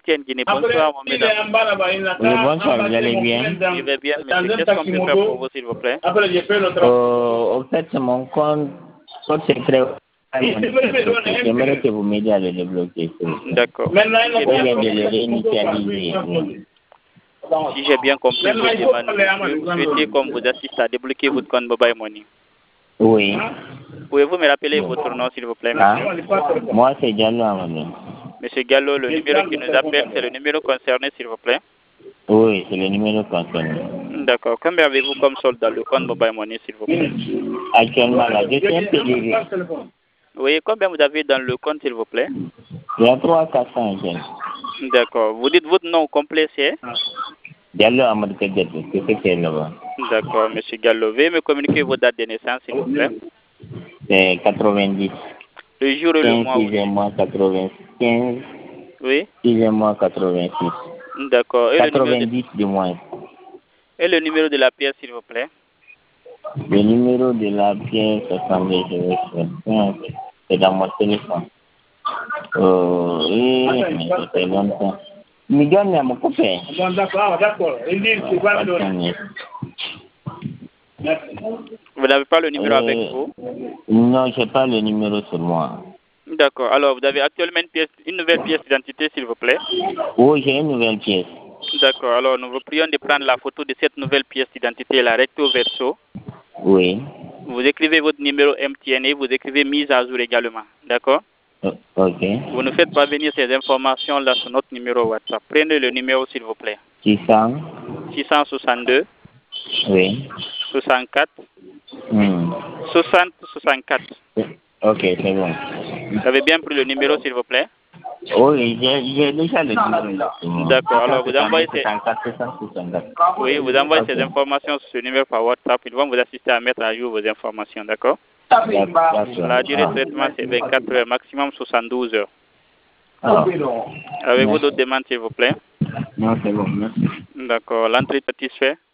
MTN Guinée. Bonsoir, mon mesdames. Oui, bonsoir, vous allez bien? Je vais bien, monsieur. Qu'est-ce qu'on peut faire pour vous, s'il vous plaît? Au fait, mon compte secret. J'aimerais que vous m'aidiez à le débloquer. D'accord. Si j'ai bien compris votre demande, monsieur, vous souhaitez qu'on vous assiste à débloquer votre compte Mobile Money. Oui. Pouvez-vous me rappeler votre nom, s'il vous plaît, monsieur? Moi, c'est Diallo Amadou. Monsieur Gallo, le numéro qui nous appelle, c'est le numéro concerné, s'il vous plaît? Oui, c'est le numéro concerné. D'accord. Combien avez-vous comme solde dans le compte Mobile Money, s'il vous plaît? Actuellement, là, je suis un peu livré. Oui, combien vous avez dans le compte, s'il vous plaît? Il y a 300-400 jeunes. D'accord. Vous dites votre nom complet, c'est? Diallo Amadou Kedjetou, c'est ce qui est là-bas. D'accord, monsieur Gallo. Veuillez me communiquer vos dates de naissance, s'il vous plaît. C'est 90. Le jour et le mois. 15, mois 95. Oui. 6e mois 86. D'accord. 90 du moins. Et le numéro de la pièce, s'il vous plaît? Le numéro de la pièce, attendez, je vais faire. C'est dans mon téléphone. Oui, mais ça fait longtemps. Miguel est à mon copain. Bon, d'accord. Vous n'avez pas le numéro avec vous? Non, je n'ai pas le numéro sur moi. D'accord. Alors, vous avez actuellement une nouvelle pièce d'identité, s'il vous plaît? Oui, j'ai une nouvelle pièce. D'accord. Alors, nous vous prions de prendre la photo de cette nouvelle pièce d'identité, la recto verso. Oui. Vous écrivez votre numéro MTN et vous écrivez mise à jour également. D'accord? Ok. Vous nous faites parvenir ces informations-là sur notre numéro WhatsApp. Prenez le numéro, s'il vous plaît. 662. Oui. 64. 60 64. Ok, c'est bon. Vous avez bien pris le numéro, s'il vous plaît? Oui, j'ai déjà le numéro. D'accord, alors vous envoyez Oui, vous envoyez ces informations sur ce numéro par WhatsApp. Ils vont vous assister à mettre à jour vos informations, d'accord? La durée de traitement, c'est 24 heures, maximum 72 heures. Avez-vous d'autres demandes, s'il vous plaît? Non, c'est bon, merci. D'accord, l'entrée est satisfaite?